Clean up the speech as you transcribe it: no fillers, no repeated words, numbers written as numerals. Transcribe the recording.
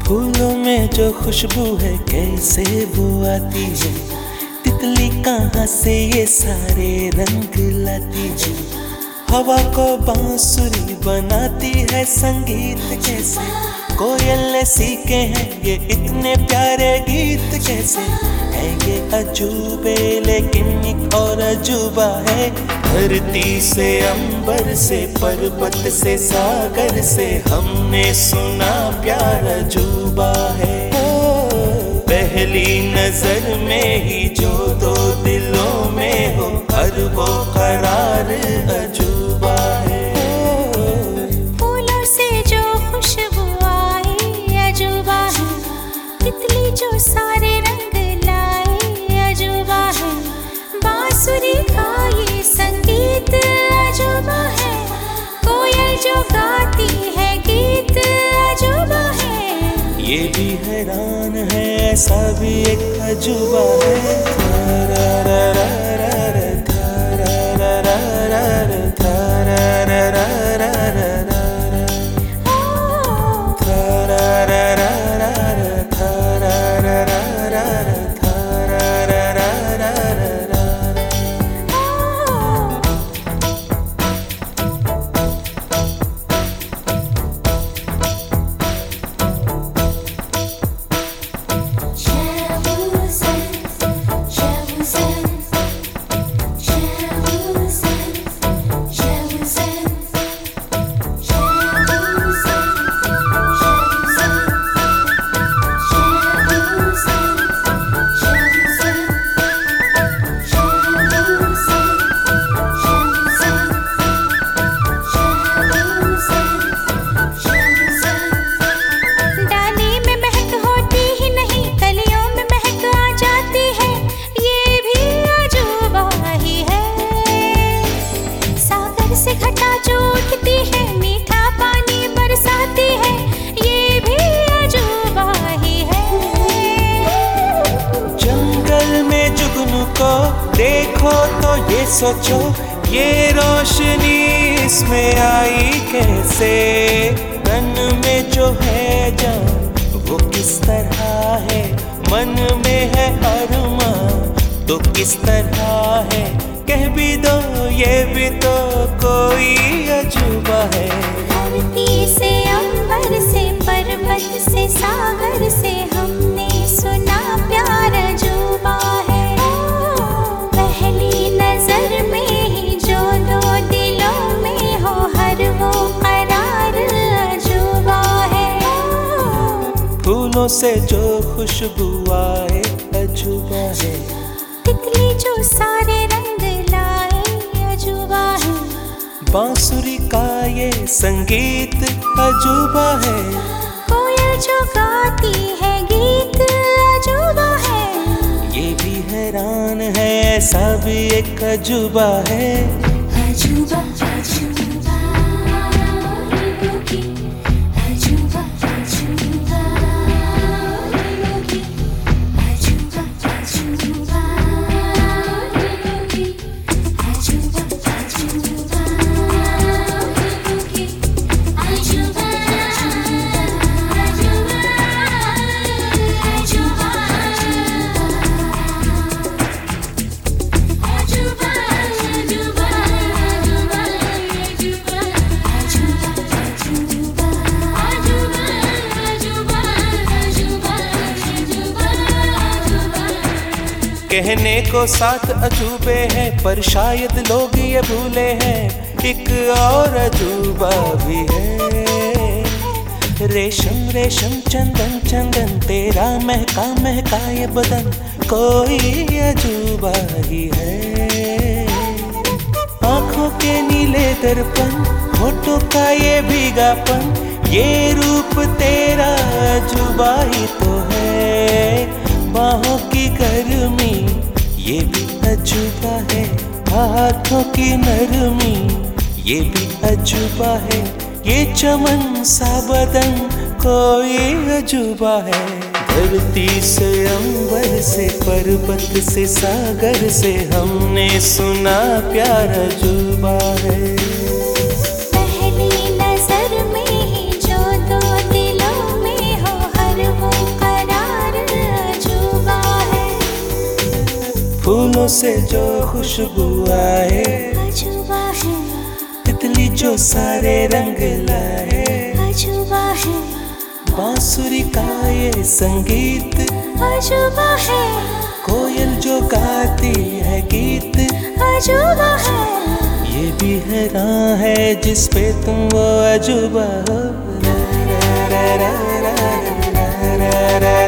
फूलों में जो खुशबू है कैसे वो आती है, तितली कहाँ से ये सारे रंग लाती है। हवा को बांसुरी बनाती है संगीत कैसे, कोयल सीखे हैं ये इतने प्यारे गीत कैसे। है ये अजूबे लेकिन एक और अजूबा है, धरती से अंबर से पर्वत से सागर से हमने सुना प्यार अजूबा है। पहली नजर में ही जो दो दिलों में हो हर वो करार अजूबा है। फूलों से जो खुशबू आई अजूबा है, तितली जो सारे रंग लाए अजूबा है। बांसुरी का ये संगीत अजूबा है, कोयल जो गाती है गीत अजूबा है। ये भी हैरान है ऐसा भी एक अजूबा है। देखो तो ये सोचो ये रोशनी इसमें आई कैसे। तन में जो है जान वो किस तरह है, मन में है अरमां तो किस तरह है। कह भी दो ये भी तो कोई अजूबा है। धरती से अंबर से पर्वत से सागर से हमने सुना प्यार अजूबा है। पहली नजर में ही जो दो दिलों में हो हर वो करार अजूबा है। फूलों से जो खुशबू आए अजूबा है, तितली जो सारे रंग लाए अजूबा है। बांसुरी का ये संगीत अजूबा है, कोयल जो गाती है गीत अजूबा है। ये भी हैरान है ऐसा भी एक अजूबा है। अजूबा अजूबा अजूबा अजूबा अजूबा कहने को साथ अजूबे हैं पर शायद लोग ये भूले हैं एक और अजूबा भी है। रेशम रेशम चंदन चंदन तेरा महका महका ये बदन कोई अजूबा ही है। आंखों के नीले दर्पण होठों का ये भीगापन, ये रूप तेरा अजूबा ही तो है। बाहों की गर्मी ये भी अजूबा है, हाथों की नरमी ये भी अजूबा है। ये चमन सा बदन कोई अजूबा है। धरती से अंबर से पर्वत से सागर से हमने सुना प्यार अजूबा है। पहली नजर में ही जो दो दिलों में हो हर से जो खुशबू आए, अजूबा है, तितली जो सारे रंग लाए, अजूबा है, बांसुरी का ये संगीत, अजूबा है, कोयल जो गाती है गीत, अजूबा है, ये भी हैरान है जिस पे तुम वो अजूबा हो।